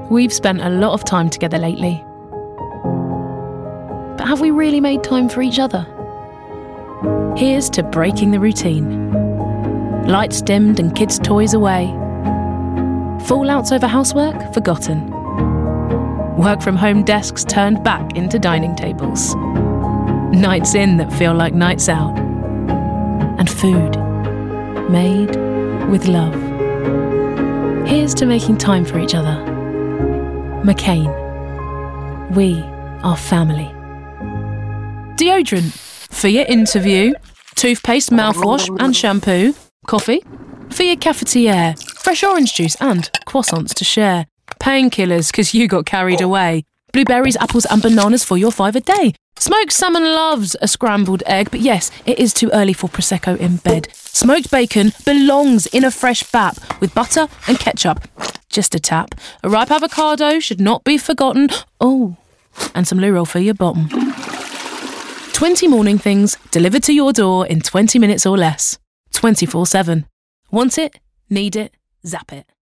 We've spent a lot of time together lately. But have we really made time for each other? Here's to breaking the routine. Lights dimmed and kids' toys away. Fallouts over housework forgotten. Work from home desks turned back into dining tables. Nights in that feel like nights out. And food made with love. Here's to making time for each other. McCain. We are family. Deodorant for your interview. Toothpaste, mouthwash and shampoo. Coffee for your cafetiere. Fresh orange juice and croissants to share. Painkillers because you got carried away. Blueberries, apples and bananas for your 5 a day. Smoked salmon loves a scrambled egg, but yes, it is too early for Prosecco in bed. Smoked bacon belongs in a fresh bap with butter and ketchup. Just a tap. A ripe avocado should not be forgotten. Oh, and some loo roll for your bottom. 20 morning things delivered to your door in 20 minutes or less. 24/7. Want it? Need it? Zap it.